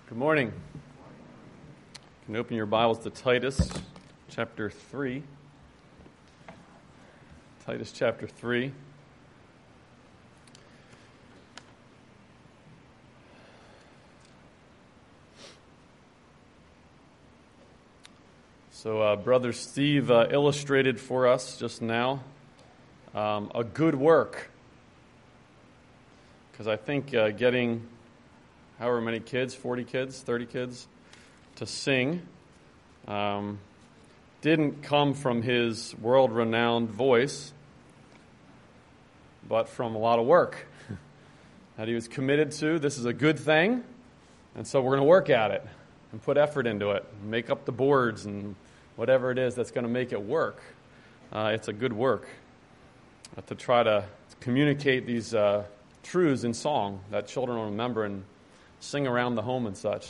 Good morning. You can open your Bibles to Titus chapter 3. Titus chapter 3. So Brother Steve illustrated for us just now a good work. Because I think getting however many kids, 40 kids, 30 kids, to sing didn't come from his world-renowned voice, but from a lot of work that he was committed to. This is a good thing, and so we're going to work at it and put effort into it, make up the boards and whatever it is that's going to make it work. It's a good work to try to communicate these truths in song that children will remember and sing around the home and such,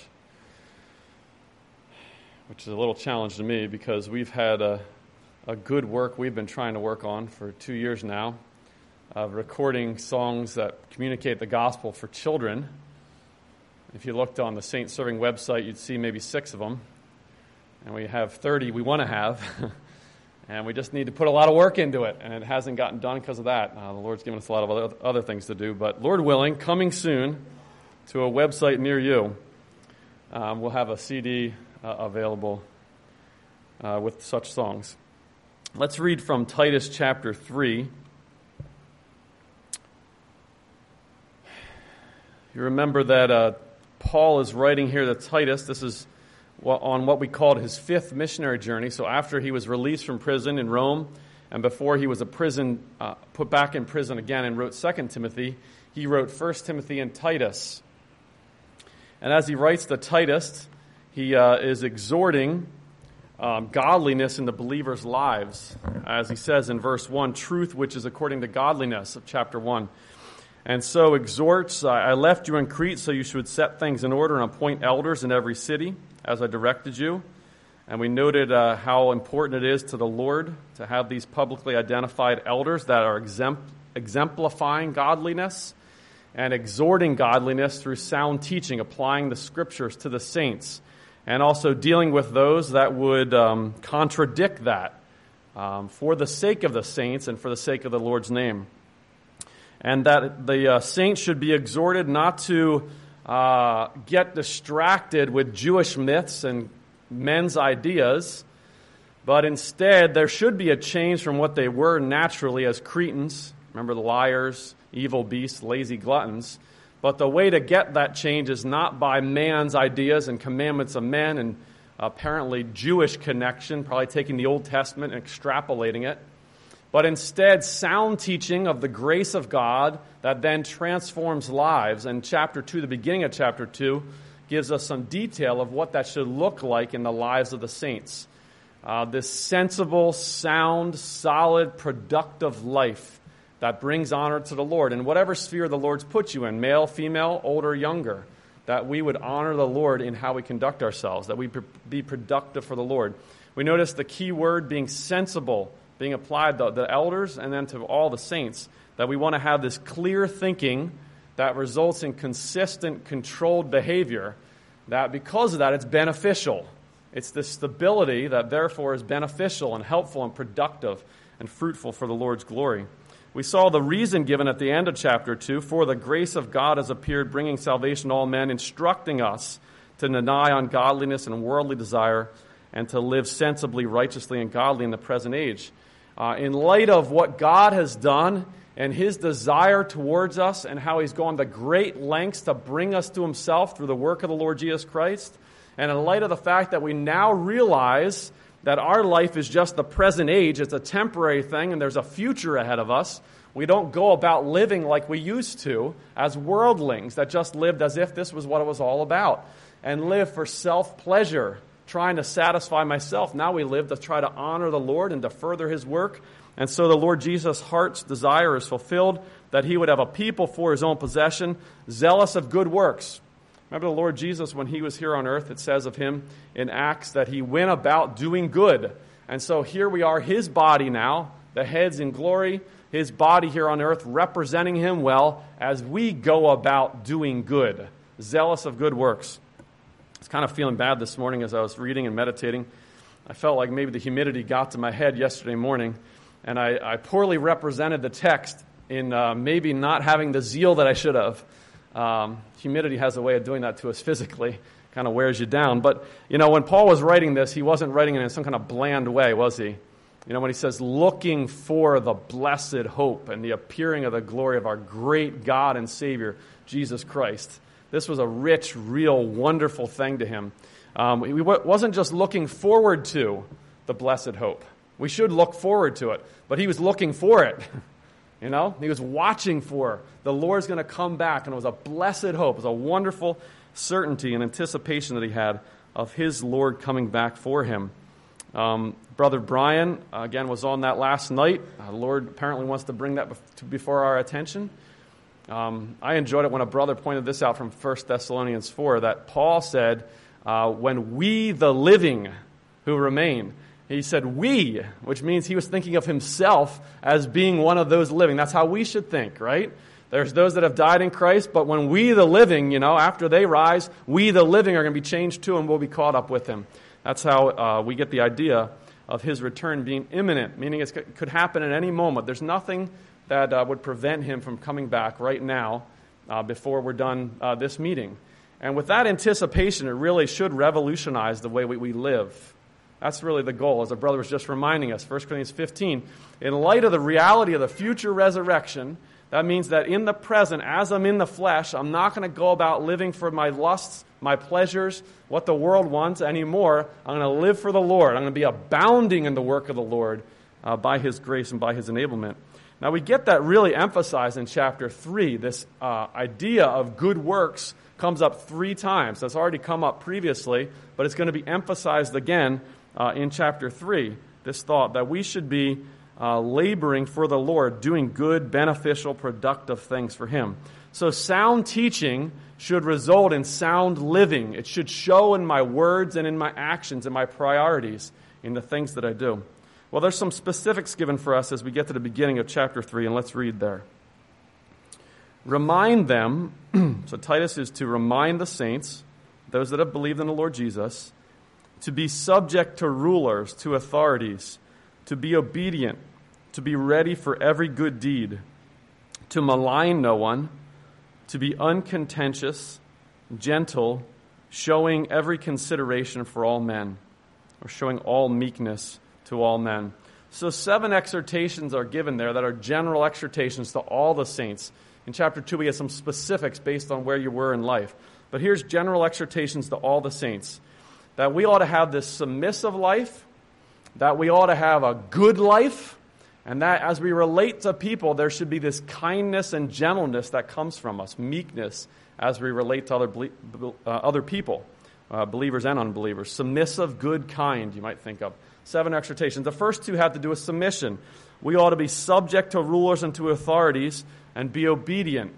which is a little challenge to me because we've had a good work we've been trying to work on for 2 years now of recording songs that communicate the gospel for children. If you looked on the Saint Serving website, you'd see maybe 6 of them, and we have 30 we want to have, and we just need to put a lot of work into it, and it hasn't gotten done because of that. The Lord's given us a lot of other things to do, but Lord willing, coming soon to a website near you, we'll have a CD available with such songs. Let's read from Titus chapter 3. You remember that Paul is writing here to Titus. This is on what we called his 5th missionary journey. So after he was released from prison in Rome and before he was put back in prison again and wrote 2 Timothy, he wrote 1 Timothy and Titus. And as he writes to Titus, he is exhorting godliness in the believers' lives. As he says in verse 1, truth which is according to godliness of chapter 1. And so exhorts, I left you in Crete so you should set things in order and appoint elders in every city, as I directed you. And we noted how important it is to the Lord to have these publicly identified elders that are exemplifying godliness and exhorting godliness through sound teaching, applying the scriptures to the saints, and also dealing with those that would contradict that for the sake of the saints and for the sake of the Lord's name. And that the saints should be exhorted not to get distracted with Jewish myths and men's ideas, but instead there should be a change from what they were naturally as Cretans. Remember the liars, evil beasts, lazy gluttons. But the way to get that change is not by man's ideas and commandments of men and apparently Jewish connection, probably taking the Old Testament and extrapolating it, but instead sound teaching of the grace of God that then transforms lives. And chapter 2, the beginning of chapter 2, gives us some detail of what that should look like in the lives of the saints. This sensible, sound, solid, productive life that brings honor to the Lord in whatever sphere the Lord's put you in, male, female, older, younger, that we would honor the Lord in how we conduct ourselves, that we be productive for the Lord. We notice the key word being sensible, being applied to the elders and then to all the saints, that we want to have this clear thinking that results in consistent, controlled behavior, that because of that it's beneficial. It's the stability that therefore is beneficial and helpful and productive and fruitful for the Lord's glory. We saw the reason given at the end of chapter 2, for the grace of God has appeared, bringing salvation to all men, instructing us to deny ungodliness and worldly desire, and to live sensibly, righteously, and godly in the present age. In light of what God has done and his desire towards us and how he's gone to great lengths to bring us to himself through the work of the Lord Jesus Christ, and in light of the fact that we now realize that our life is just the present age, it's a temporary thing, and there's a future ahead of us. We don't go about living like we used to as worldlings that just lived as if this was what it was all about and live for self-pleasure, trying to satisfy myself. Now we live to try to honor the Lord and to further his work. And so the Lord Jesus' heart's desire is fulfilled, that he would have a people for his own possession, zealous of good works. Remember the Lord Jesus, when he was here on earth, it says of him in Acts that he went about doing good. And so here we are, his body now, the head's in glory, his body here on earth representing him well as we go about doing good, zealous of good works. was kind of feeling bad this morning as I was reading and meditating. I felt like maybe the humidity got to my head yesterday morning, and I poorly represented the text in maybe not having the zeal that I should have. Humidity has a way of doing that to us physically, kind of wears you down. But, when Paul was writing this, he wasn't writing it in some kind of bland way, was he? When he says, looking for the blessed hope and the appearing of the glory of our great God and Savior, Jesus Christ. This was a rich, real, wonderful thing to him. He wasn't just looking forward to the blessed hope. We should look forward to it, but he was looking for it. He was watching for the Lord's going to come back, and it was a blessed hope. It was a wonderful certainty and anticipation that he had of his Lord coming back for him. Brother Brian, again, was on that last night. The Lord apparently wants to bring that before our attention. I enjoyed it when a brother pointed this out from 1 Thessalonians 4, that Paul said, when we, the living who remain, he said we, which means he was thinking of himself as being one of those living. That's how we should think, right? There's those that have died in Christ, but when we, the living, after they rise, we, the living, are going to be changed too, and we'll be caught up with him. That's how we get the idea of his return being imminent, meaning it could happen at any moment. There's nothing that would prevent him from coming back right now before we're done this meeting. And with that anticipation, it really should revolutionize the way we live. That's really the goal, as the brother was just reminding us. 1 Corinthians 15, in light of the reality of the future resurrection, that means that in the present, as I'm in the flesh, I'm not going to go about living for my lusts, my pleasures, what the world wants anymore. I'm going to live for the Lord. I'm going to be abounding in the work of the Lord by his grace and by his enablement. Now, we get that really emphasized in chapter 3. This idea of good works comes up 3 times. That's already come up previously, but it's going to be emphasized again in chapter 3. This thought that we should be laboring for the Lord, doing good, beneficial, productive things for him. So sound teaching should result in sound living. It should show in my words and in my actions and my priorities in the things that I do. Well, there's some specifics given for us as we get to the beginning of chapter 3, and let's read there. Remind them, so Titus is to remind the saints, those that have believed in the Lord Jesus, to be subject to rulers, to authorities, to be obedient, to be ready for every good deed, to malign no one, to be uncontentious, gentle, showing every consideration for all men, or showing all meekness to all men. So 7 exhortations are given there that are general exhortations to all the saints. In chapter 2, we get some specifics based on where you were in life. But here's general exhortations to all the saints. That we ought to have this submissive life, that we ought to have a good life, and that as we relate to people, there should be this kindness and gentleness that comes from us, meekness, as we relate to other people, believers and unbelievers. Submissive, good, kind, you might think of. 7 exhortations. The first 2 have to do with submission. We ought to be subject to rulers and to authorities and be obedient.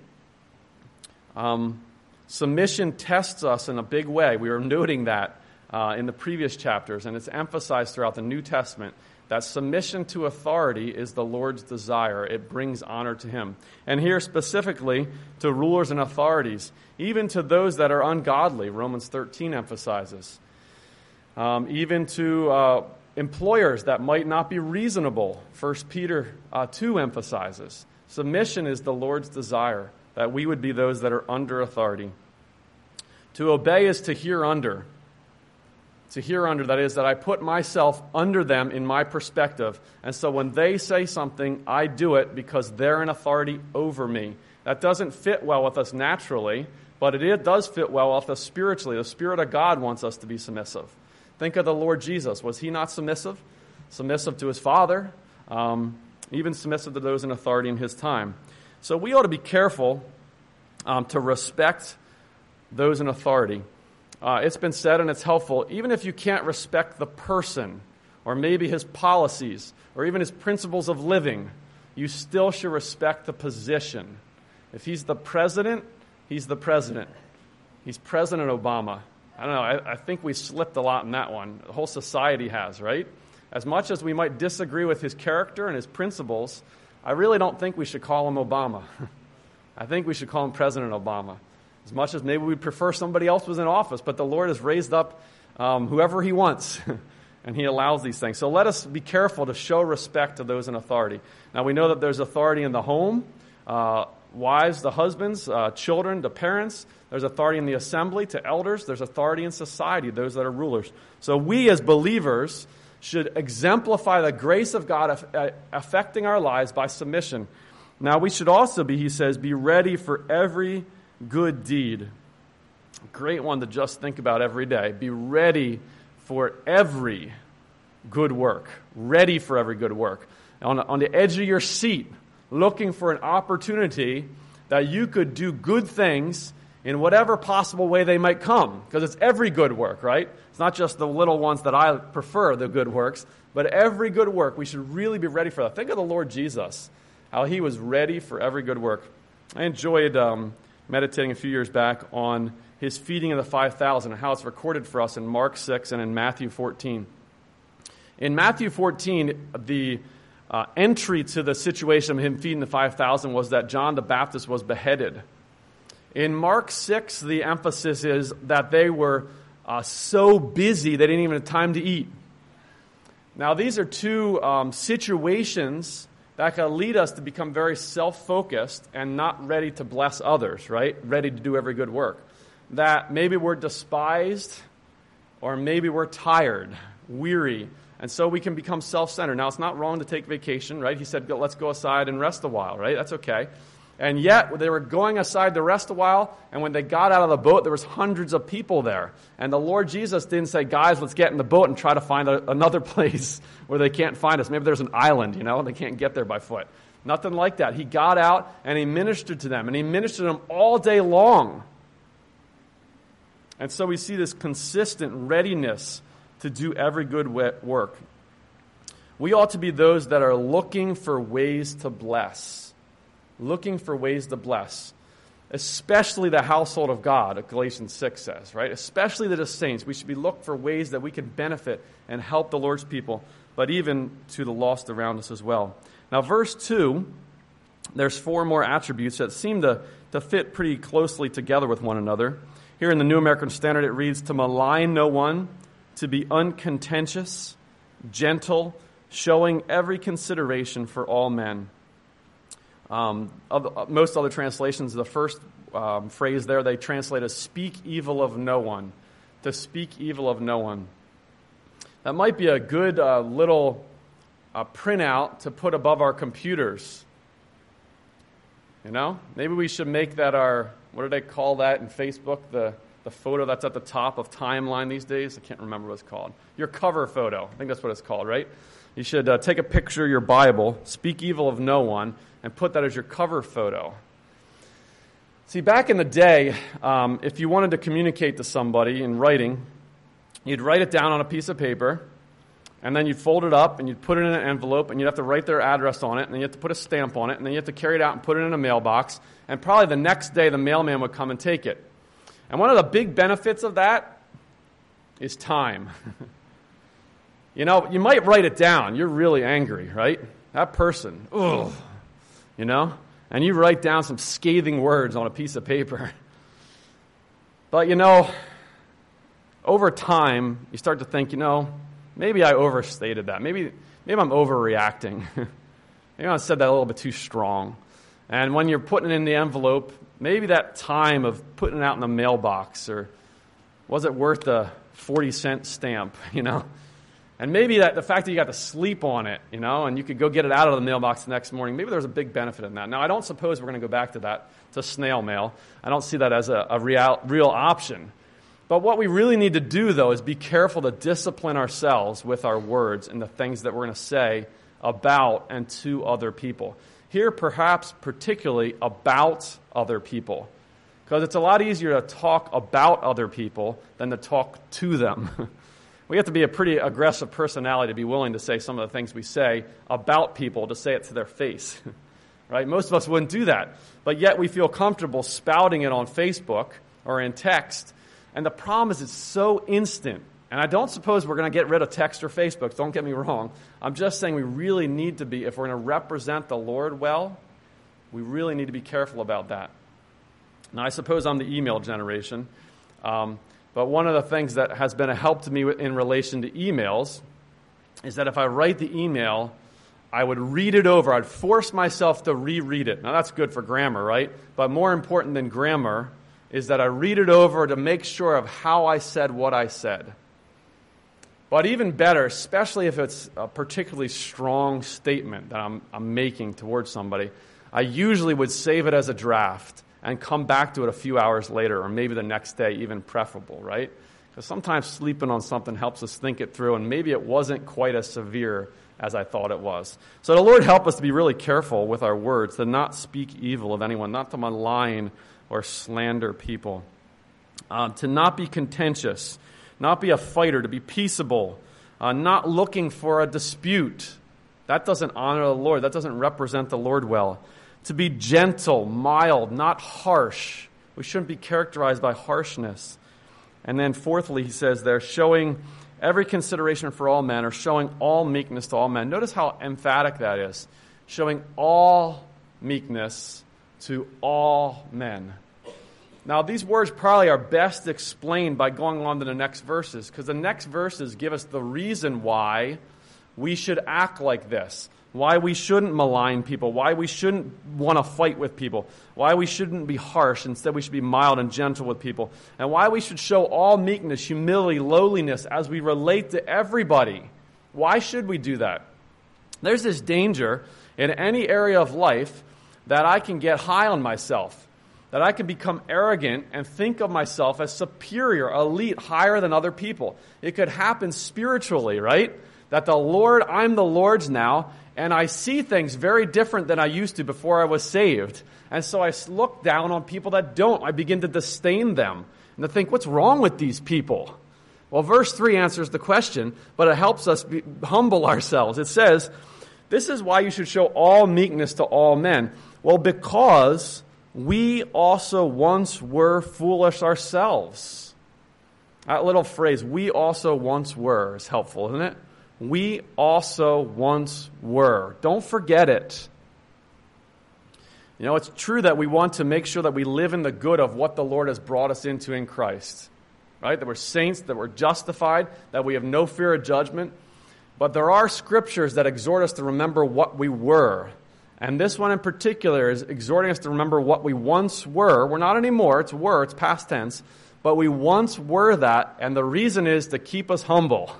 Submission tests us in a big way. We were noting that in the previous chapters, and it's emphasized throughout the New Testament that submission to authority is the Lord's desire. It brings honor to him. And here specifically to rulers and authorities, even to those that are ungodly, Romans 13 emphasizes. Even to employers that might not be reasonable, 1 Peter 2 emphasizes. Submission is the Lord's desire, that we would be those that are under authority. To obey is to hear under. To hear under, that is, that I put myself under them in my perspective. And so when they say something, I do it because they're an authority over me. That doesn't fit well with us naturally, but it does fit well with us spiritually. The Spirit of God wants us to be submissive. Think of the Lord Jesus. Was he not submissive? Submissive to his Father, even submissive to those in authority in his time. So we ought to be careful to respect those in authority. It's been said, and it's helpful, even if you can't respect the person, or maybe his policies, or even his principles of living, you still should respect the position. If he's the president, he's the president. He's President Obama. I don't know, I think we slipped a lot in that one. The whole society has, right? As much as we might disagree with his character and his principles, I really don't think we should call him Obama. I think we should call him President Obama. As much as maybe we'd prefer somebody else was in office, but the Lord has raised up whoever he wants, and he allows these things. So let us be careful to show respect to those in authority. Now, we know that there's authority in the home, wives, the husbands, children, the parents. There's authority in the assembly to elders. There's authority in society, those that are rulers. So we as believers should exemplify the grace of God affecting our lives by submission. Now, we should also be, he says, be ready for every good deed. Great one to just think about every day. Be ready for every good work. Ready for every good work. On the edge of your seat, looking for an opportunity that you could do good things in whatever possible way they might come. Because it's every good work, right? It's not just the little ones that I prefer, the good works, but every good work. We should really be ready for that. Think of the Lord Jesus, how he was ready for every good work. I enjoyed meditating a few years back on his feeding of the 5,000 and how it's recorded for us in Mark 6 and in Matthew 14. In Matthew 14, the entry to the situation of him feeding the 5,000 was that John the Baptist was beheaded. In Mark 6, the emphasis is that they were so busy they didn't even have time to eat. Now, these are two situations that can lead us to become very self-focused and not ready to bless others, right? Ready to do every good work. That maybe we're despised or maybe we're tired, weary, and so we can become self-centered. Now, it's not wrong to take vacation, right? He said, let's go aside and rest a while, right? That's okay. And yet, they were going aside to rest a while, and when they got out of the boat, there was hundreds of people there. And the Lord Jesus didn't say, guys, let's get in the boat and try to find another place where they can't find us. Maybe there's an island, and they can't get there by foot. Nothing like that. He got out, and he ministered to them, and he ministered to them all day long. And so we see this consistent readiness to do every good work. We ought to be those that are looking for ways to bless. Looking for ways to bless. Especially the household of God, Galatians 6 says, right? Especially the saints. We should be looking for ways that we can benefit and help the Lord's people, but even to the lost around us as well. Now, verse 2, there's 4 more attributes that seem to fit pretty closely together with one another. Here in the New American Standard, it reads, to malign no one, to be uncontentious, gentle, showing every consideration for all men. Most other translations, the first phrase there, they translate as speak evil of no one. To speak evil of no one. That might be a good little printout to put above our computers. Maybe we should make that our, what do they call that in Facebook? The photo that's at the top of timeline these days? I can't remember what it's called. Your cover photo. I think that's what it's called, right? You should take a picture of your Bible, speak evil of no one, and put that as your cover photo. See, back in the day, if you wanted to communicate to somebody in writing, you'd write it down on a piece of paper, and then you'd fold it up, and you'd put it in an envelope, and you'd have to write their address on it, and then you have to put a stamp on it, and then you have to carry it out and put it in a mailbox, and probably the next day the mailman would come and take it. And one of the big benefits of that is time. You might write it down. You're really angry, right? That person, ugh. And you write down some scathing words on a piece of paper. But, over time, you start to think, maybe I overstated that. Maybe I'm overreacting. Maybe I said that a little bit too strong. And when you're putting it in the envelope, maybe that time of putting it out in the mailbox, or was it worth the 40-cent stamp, And maybe the fact that you got to sleep on it, and you could go get it out of the mailbox the next morning, maybe there's a big benefit in that. Now, I don't suppose we're going to go back to that, to snail mail. I don't see that as a real option. But what we really need to do, though, is be careful to discipline ourselves with our words and the things that we're going to say about and to other people. Here, perhaps particularly about other people. Because it's a lot easier to talk about other people than to talk to them. We have to be a pretty aggressive personality to be willing to say some of the things we say about people, to say it to their face. Right? Most of us wouldn't do that. But yet we feel comfortable spouting it on Facebook or in text. And the problem is it's so instant. And I don't suppose we're going to get rid of text or Facebook. Don't get me wrong. I'm just saying we really need to be, if we're going to represent the Lord well, we really need to be careful about that. Now, I suppose I'm the email generation, but one of the things that has been a help to me in relation to emails is that if I write the email, I would read it over. I'd force myself to reread it. Now, that's good for grammar, right? But more important than grammar is that I read it over to make sure of how I said what I said. But even better, especially if it's a particularly strong statement that I'm making towards somebody, I usually would save it as a draft and come back to it a few hours later, or maybe the next day, even preferable, right? Because sometimes sleeping on something helps us think it through, and maybe it wasn't quite as severe as I thought it was. So the Lord help us to be really careful with our words, to not speak evil of anyone, not to malign or slander people, to not be contentious, not be a fighter, to be peaceable, not looking for a dispute. That doesn't honor the Lord. That doesn't represent the Lord well. To be gentle, mild, not harsh. We shouldn't be characterized by harshness. And then fourthly, he says there, showing every consideration for all men, or showing all meekness to all men. Notice how emphatic that is. Showing all meekness to all men. Now, these words probably are best explained by going on to the next verses, because the next verses give us the reason why we should act like this, why we shouldn't malign people, why we shouldn't want to fight with people, why we shouldn't be harsh, instead we should be mild and gentle with people, and why we should show all meekness, humility, lowliness as we relate to everybody. Why should we do that? There's this danger in any area of life that I can get high on myself, that I can become arrogant and think of myself as superior, elite, higher than other people. It could happen spiritually, right? That I'm the Lord's now, and I see things very different than I used to before I was saved. And so I look down on people that don't. I begin to disdain them and to think, what's wrong with these people? Well, verse 3 answers the question, but it helps us humble ourselves. It says, this is why you should show all meekness to all men. Well, because we also once were foolish ourselves. That little phrase, we also once were, is helpful, isn't it? We also once were. Don't forget it. You know, it's true that we want to make sure that we live in the good of what the Lord has brought us into in Christ. Right? That we're saints, that we're justified, that we have no fear of judgment. But there are scriptures that exhort us to remember what we were. And this one in particular is exhorting us to remember what we once were. We're not anymore. It's past tense. But we once were that, and the reason is to keep us humble.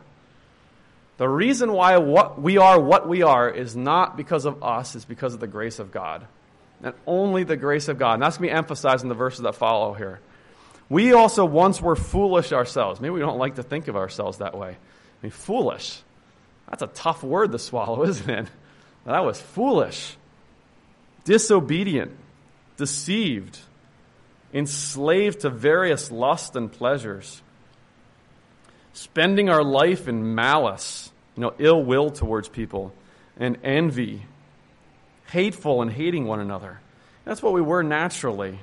The reason why what we are is not because of us, it's because of the grace of God. And only the grace of God. And that's going to be emphasized in the verses that follow here. We also once were foolish ourselves. Maybe we don't like to think of ourselves that way. I mean, foolish. That's a tough word to swallow, isn't it? That was foolish. Disobedient. Deceived. Enslaved to various lusts and pleasures. Spending our life in malice, ill will towards people, and envy, hateful and hating one another. That's what we were naturally.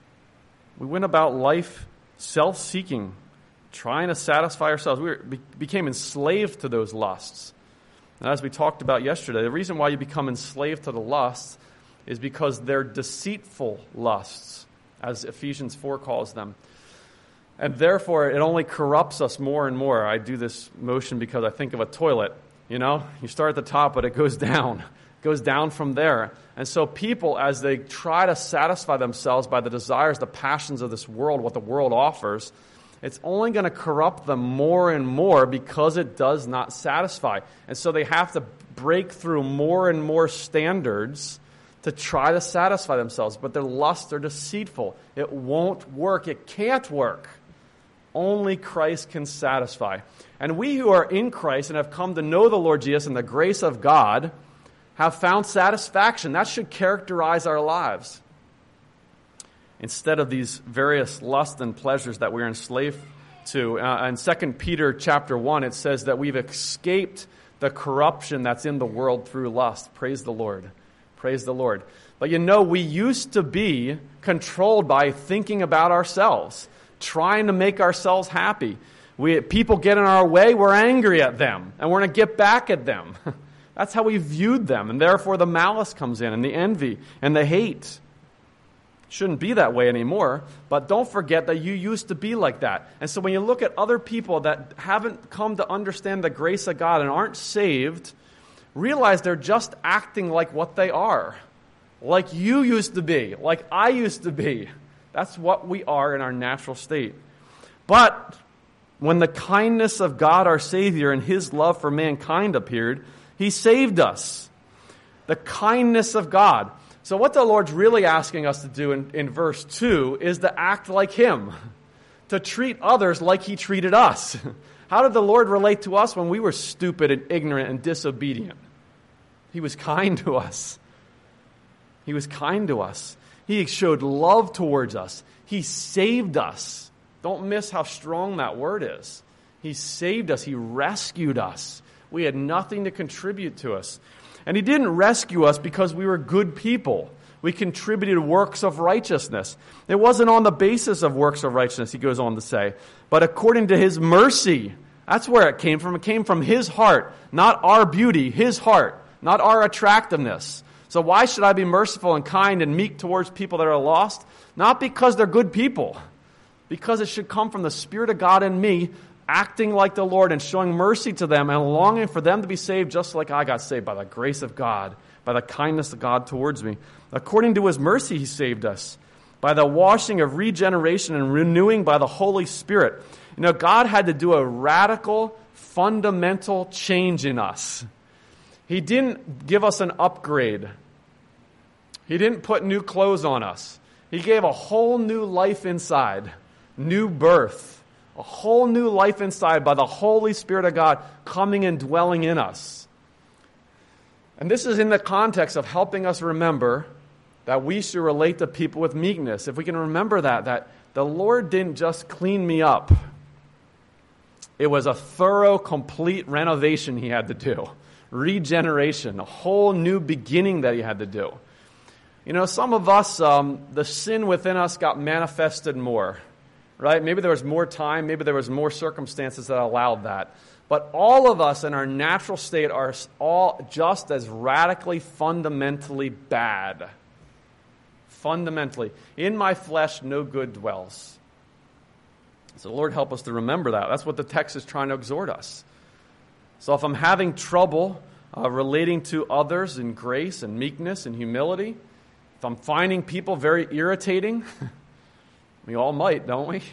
We went about life self-seeking, trying to satisfy ourselves. We became enslaved to those lusts. And as we talked about yesterday, the reason why you become enslaved to the lusts is because they're deceitful lusts, as Ephesians 4 calls them. And therefore, it only corrupts us more and more. I do this motion because I think of a toilet. You start at the top, but it goes down. It goes down from there. And so people, as they try to satisfy themselves by the desires, the passions of this world, what the world offers, it's only going to corrupt them more and more because it does not satisfy. And so they have to break through more and more standards to try to satisfy themselves. But their lusts are deceitful. It won't work. It can't work. Only Christ can satisfy. And we who are in Christ and have come to know the Lord Jesus and the grace of God have found satisfaction. That should characterize our lives. Instead of these various lusts and pleasures that we're enslaved to. In 2 Peter chapter 1, it says that we've escaped the corruption that's in the world through lust. Praise the Lord. Praise the Lord. But we used to be controlled by thinking about ourselves, trying to make ourselves happy. People get in our way, we're angry at them, and we're going to get back at them. That's how we viewed them, and therefore the malice comes in, and the envy, and the hate. Shouldn't be that way anymore, but don't forget that you used to be like that. And so when you look at other people that haven't come to understand the grace of God and aren't saved, realize they're just acting like what they are. Like you used to be, like I used to be. That's what we are in our natural state. But when the kindness of God our Savior and His love for mankind appeared, He saved us. The kindness of God. So what the Lord's really asking us to do in verse 2 is to act like Him, to treat others like He treated us. How did the Lord relate to us when we were stupid and ignorant and disobedient? He was kind to us. He was kind to us. He showed love towards us. He saved us. Don't miss how strong that word is. He saved us. He rescued us. We had nothing to contribute to us. And He didn't rescue us because we were good people. We contributed works of righteousness. It wasn't on the basis of works of righteousness, he goes on to say, but according to His mercy. That's where it came from. It came from His heart, not our beauty, His heart, not our attractiveness. So why should I be merciful and kind and meek towards people that are lost? Not because they're good people. Because it should come from the Spirit of God in me, acting like the Lord and showing mercy to them and longing for them to be saved just like I got saved by the grace of God, by the kindness of God towards me. According to His mercy, He saved us by the washing of regeneration and renewing by the Holy Spirit. You know, God had to do a radical, fundamental change in us. He didn't give us an upgrade. He didn't put new clothes on us. He gave a whole new life inside, new birth. A whole new life inside by the Holy Spirit of God coming and dwelling in us. And this is in the context of helping us remember that we should relate to people with meekness. If we can remember that the Lord didn't just clean me up. It was a thorough, complete renovation He had to do. Regeneration, a whole new beginning that He had to do. You know, some of us, the sin within us got manifested more. Right? Maybe there was more time, maybe there was more circumstances that allowed that. But all of us in our natural state are all just as radically, fundamentally bad. Fundamentally. In my flesh, no good dwells. So Lord, help us to remember that. That's what the text is trying to exhort us. So if I'm having trouble relating to others in grace and meekness and humility, if I'm finding people very irritating, we all might, don't we?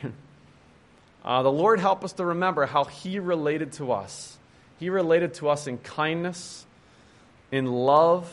The Lord help us to remember how He related to us. He related to us in kindness, in love,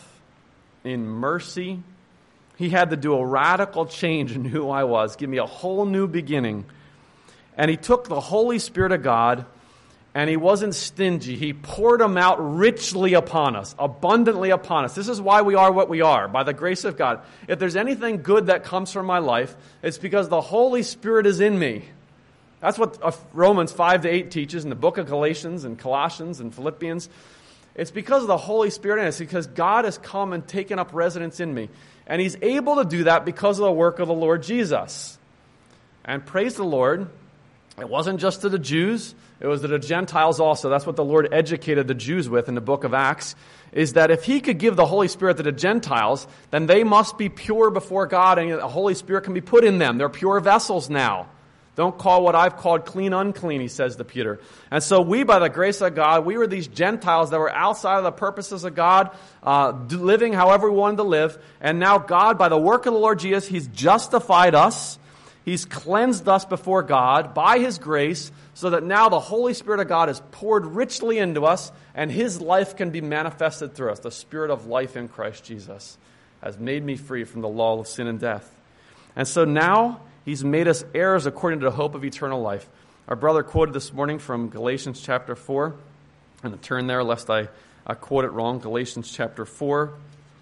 in mercy. He had to do a radical change in who I was, give me a whole new beginning. And He took the Holy Spirit of God, and He wasn't stingy. He poured Him out richly upon us, abundantly upon us. This is why we are what we are, by the grace of God. If there's anything good that comes from my life, it's because the Holy Spirit is in me. That's what Romans 5-8 teaches in the book of Galatians and Colossians and Philippians. It's because of the Holy Spirit in us, because God has come and taken up residence in me. And He's able to do that because of the work of the Lord Jesus. And praise the Lord, it wasn't just to the Jews, it was to the Gentiles also. That's what the Lord educated the Jews with in the book of Acts, is that if He could give the Holy Spirit to the Gentiles, then they must be pure before God, and the Holy Spirit can be put in them. They're pure vessels now. Don't call what I've called clean unclean, He says to Peter. And so we, by the grace of God, we were these Gentiles that were outside of the purposes of God, living however we wanted to live. And now God, by the work of the Lord Jesus, He's justified us. He's cleansed us before God by His grace, so that now the Holy Spirit of God is poured richly into us, and His life can be manifested through us. The Spirit of life in Christ Jesus has made me free from the law of sin and death. And so now He's made us heirs according to the hope of eternal life. Our brother quoted this morning from Galatians chapter 4. I'm going to turn there lest I quote it wrong. Galatians chapter 4.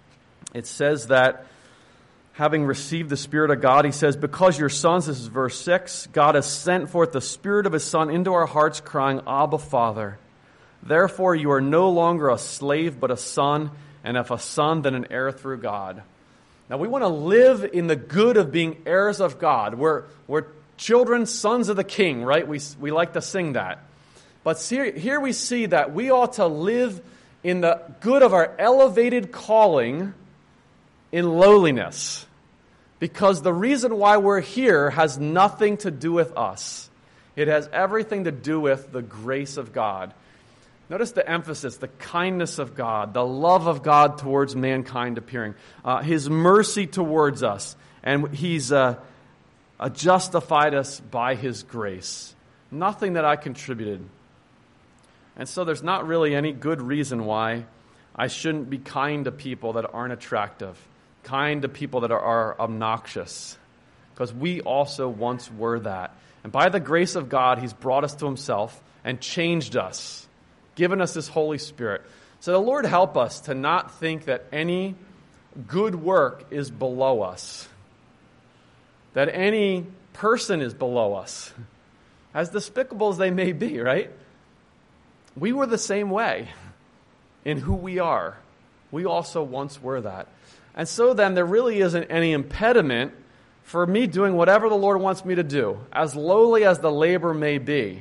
It says that having received the Spirit of God, he says, because you're sons, this is verse 6, God has sent forth the Spirit of His Son into our hearts, crying, Abba, Father. Therefore you are no longer a slave, but a son, and if a son, then an heir through God. Now we want to live in the good of being heirs of God. We're children, sons of the King, right? We like to sing that. But here we see that we ought to live in the good of our elevated calling in lowliness. Because the reason why we're here has nothing to do with us. It has everything to do with the grace of God. Notice the emphasis, the kindness of God, the love of God towards mankind appearing, His mercy towards us, and He's justified us by His grace. Nothing that I contributed. And so there's not really any good reason why I shouldn't be kind to people that aren't attractive, kind to people that are obnoxious, because we also once were that. And by the grace of God, He's brought us to Himself and changed us, given us His Holy Spirit. So the Lord help us to not think that any good work is below us, that any person is below us, as despicable as they may be, right? We were the same way in who we are. We also once were that. And so then there really isn't any impediment for me doing whatever the Lord wants me to do, as lowly as the labor may be,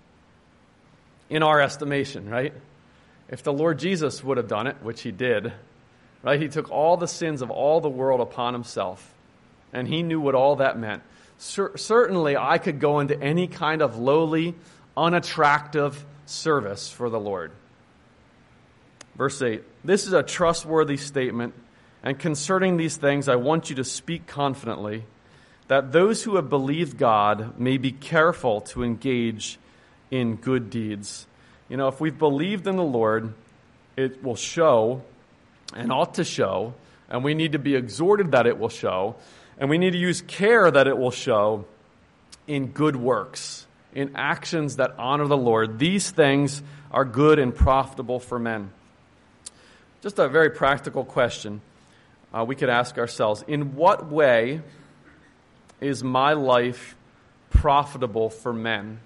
in our estimation, right? If the Lord Jesus would have done it, which He did, right? He took all the sins of all the world upon Himself, and He knew what all that meant. Certainly, I could go into any kind of lowly, unattractive service for the Lord. Verse 8, this is a trustworthy statement, and concerning these things I want you to speak confidently, that those who have believed God may be careful to engage in good deeds. You know, if we've believed in the Lord, it will show, and ought to show, and we need to be exhorted that it will show, and we need to use care that it will show in good works, in actions that honor the Lord. These things are good and profitable for men. Just a very practical question we could ask ourselves. In what way is my life profitable for men?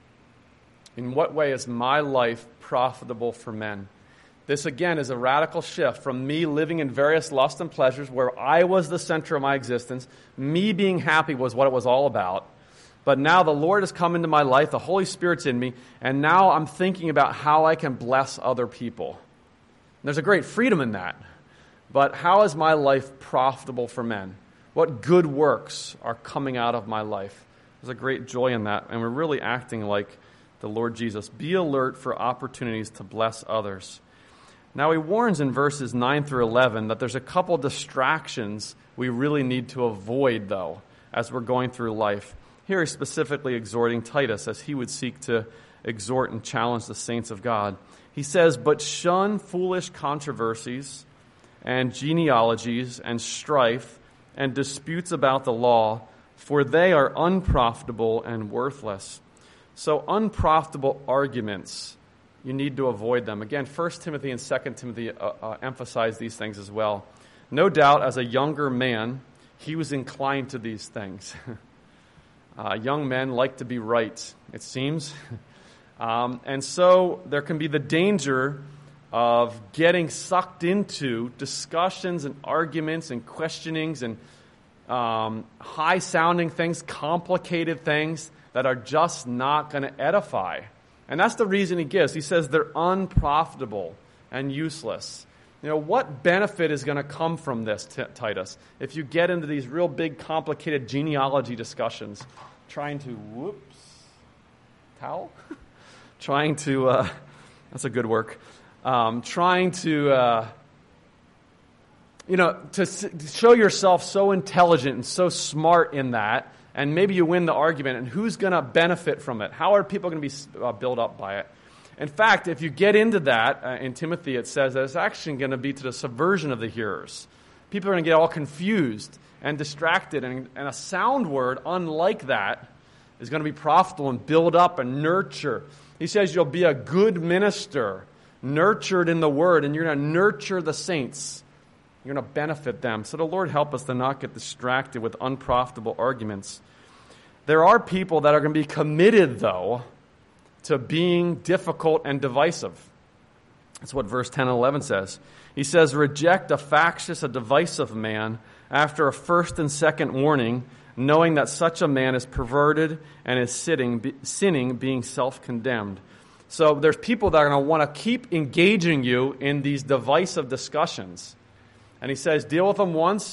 In what way is my life profitable for men? This, again, is a radical shift from me living in various lusts and pleasures where I was the center of my existence. Me being happy was what it was all about. But now the Lord has come into my life, the Holy Spirit's in me, and now I'm thinking about how I can bless other people. There's a great freedom in that. But how is my life profitable for men? What good works are coming out of my life? There's a great joy in that, and we're really acting like the Lord Jesus. Be alert for opportunities to bless others. Now he warns in verses 9 through 11 that there's a couple distractions we really need to avoid, though, as we're going through life. Here he's specifically exhorting Titus as he would seek to exhort and challenge the saints of God. He says, "But shun foolish controversies and genealogies and strife and disputes about the law, for they are unprofitable and worthless." So unprofitable arguments, you need to avoid them. Again, 1 Timothy and 2 Timothy emphasize these things as well. No doubt, as a younger man, he was inclined to these things. Young men like to be right, it seems. And so there can be the danger of getting sucked into discussions and arguments and questionings and high-sounding things, complicated things that are just not going to edify. And that's the reason he gives. He says they're unprofitable and useless. You know, what benefit is going to come from this, Titus, if you get into these real big, complicated genealogy discussions, trying to, trying to, that's a good work, trying to, to show yourself so intelligent and so smart in that, and maybe you win the argument, and who's going to benefit from it? How are people going to be built up by it? In fact, if you get into that, in Timothy it says that it's actually going to be to the subversion of the hearers. People are going to get all confused and distracted, and a sound word, unlike that, is going to be profitable and build up and nurture. He says you'll be a good minister, nurtured in the word, and you're going to nurture the saints. You're going to benefit them. So the Lord help us to not get distracted with unprofitable arguments. There are people that are going to be committed, though, to being difficult and divisive. That's what verse 10 and 11 says. He says, "Reject a factious, a divisive man after a first and second warning, knowing that such a man is perverted and is sinning, being self-condemned." So there's people that are going to want to keep engaging you in these divisive discussions. And he says, deal with them once,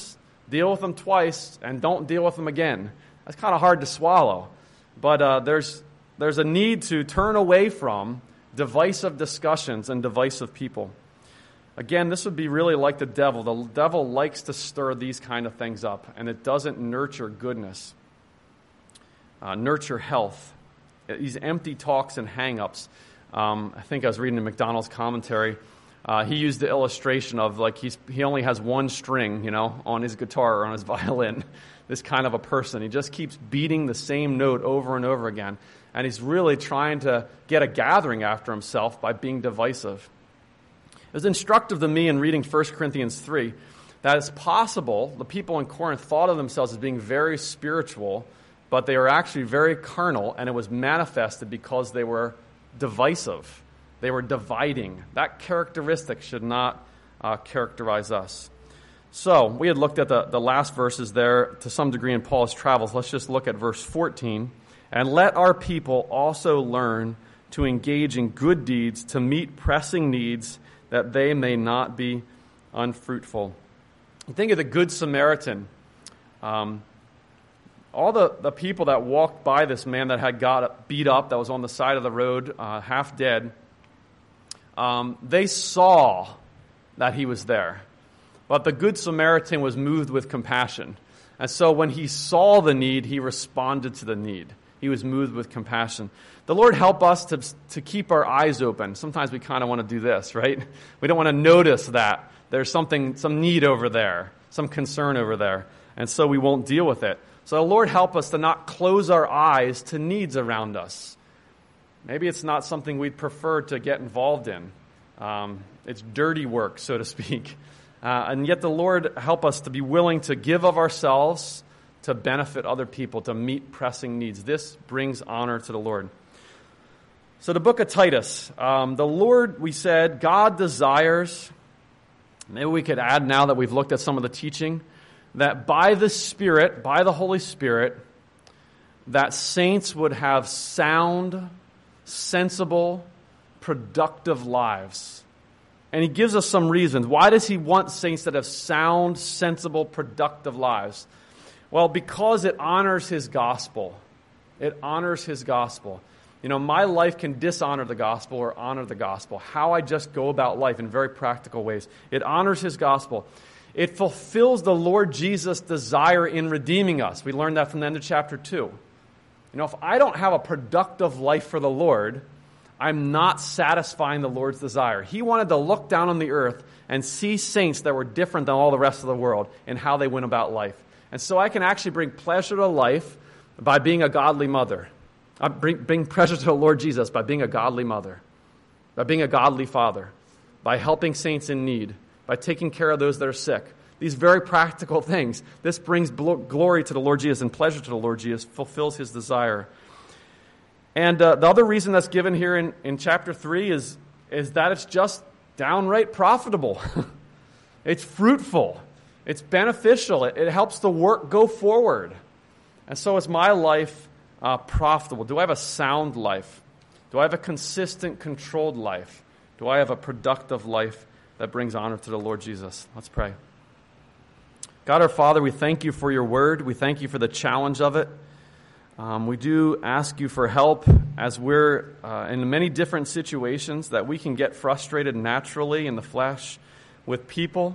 deal with them twice and don't deal with them again. That's kind of hard to swallow. But there's a need to turn away from divisive discussions and divisive people. Again, this would be really like the devil. The devil likes to stir these kind of things up, and it doesn't nurture goodness, nurture health. These empty talks and hang-ups. I think I was reading in McDonald's commentary. He used the illustration of like he only has one string, on his guitar or on his violin. This kind of a person. He just keeps beating the same note over and over again. And he's really trying to get a gathering after himself by being divisive. It was instructive to me in reading 1 Corinthians 3 that it's possible the people in Corinth thought of themselves as being very spiritual, but they were actually very carnal, and it was manifested because they were divisive. They were dividing. That characteristic should not characterize us. So, we had looked at the last verses there to some degree in Paul's travels. Let's just look at verse 14. And let our people also learn to engage in good deeds, to meet pressing needs, that they may not be unfruitful. You think of the Good Samaritan. All the people that walked by this man that had got beat up, that was on the side of the road, half dead, they saw that he was there. But the Good Samaritan was moved with compassion. And so when he saw the need, he responded to the need. He was moved with compassion. The Lord help us to keep our eyes open. Sometimes we kind of want to do this, right? We don't want to notice that there's some need over there, some concern over there, and so we won't deal with it. So the Lord help us to not close our eyes to needs around us. Maybe it's not something we'd prefer to get involved in. It's dirty work, so to speak. And yet the Lord help us to be willing to give of ourselves to benefit other people, to meet pressing needs. This brings honor to the Lord. So the book of Titus, the Lord, we said, God desires, maybe we could add now that we've looked at some of the teaching, that by the Spirit, by the Holy Spirit, that saints would have sound, sensible, productive lives. And he gives us some reasons. Why does he want saints that have sound, sensible, productive lives? Well, because it honors his gospel. It honors his gospel. My life can dishonor the gospel or honor the gospel. How I just go about life in very practical ways. It honors his gospel. It fulfills the Lord Jesus' desire in redeeming us. We learned that from the end of chapter 2. If I don't have a productive life for the Lord, I'm not satisfying the Lord's desire. He wanted to look down on the earth and see saints that were different than all the rest of the world in how they went about life. And so I can actually bring pleasure to life by being a godly mother. I bring pleasure to the Lord Jesus by being a godly mother, by being a godly father, by helping saints in need, by taking care of those that are sick. These very practical things. This brings glory to the Lord Jesus and pleasure to the Lord Jesus, fulfills his desire. And the other reason that's given here in chapter 3 is that it's just downright profitable. It's fruitful. It's beneficial. It helps the work go forward. And so is my life profitable? Do I have a sound life? Do I have a consistent, controlled life? Do I have a productive life that brings honor to the Lord Jesus? Let's pray. God our Father, we thank you for your word. We thank you for the challenge of it. We do ask you for help as we're in many different situations that we can get frustrated naturally in the flesh with people.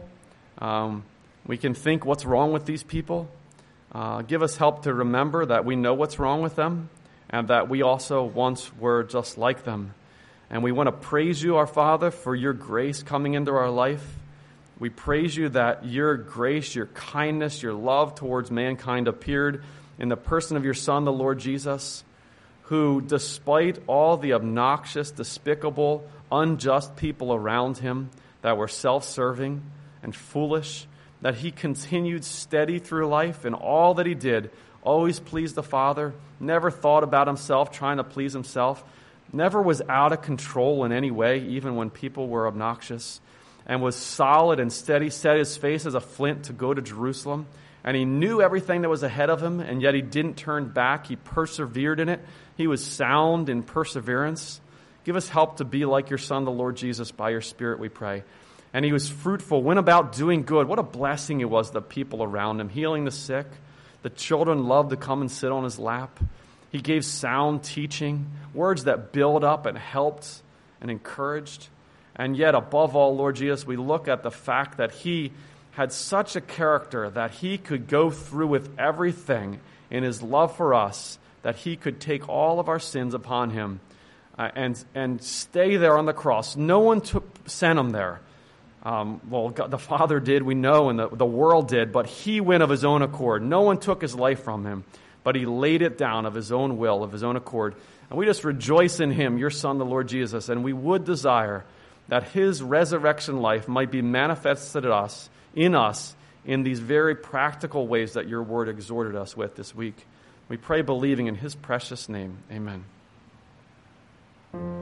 We can think, what's wrong with these people? Give us help to remember that we know what's wrong with them and that we also once were just like them. And we want to praise you, our Father, for your grace coming into our life. We praise you that your grace, your kindness, your love towards mankind appeared in the person of your Son, the Lord Jesus, who, despite all the obnoxious, despicable, unjust people around him that were self-serving and foolish, that he continued steady through life in all that he did, always pleased the Father, never thought about himself, trying to please himself, never was out of control in any way, even when people were obnoxious, and was solid and steady, set his face as a flint to go to Jerusalem. And he knew everything that was ahead of him, and yet he didn't turn back. He persevered in it. He was sound in perseverance. Give us help to be like your Son, the Lord Jesus, by your Spirit, we pray. And he was fruitful, went about doing good. What a blessing it was, the people around him, healing the sick. The children loved to come and sit on his lap. He gave sound teaching, words that build up and helped and encouraged. And yet, above all, Lord Jesus, we look at the fact that he had such a character that he could go through with everything in his love for us, that he could take all of our sins upon him and stay there on the cross. No one sent him there. God, the Father did, we know, and the world did, but he went of his own accord. No one took his life from him, but he laid it down of his own will, of his own accord. And we just rejoice in him, your Son, the Lord Jesus, and we would desire that his resurrection life might be manifested in us in these very practical ways that your word exhorted us with this week. We pray believing in his precious name. Amen.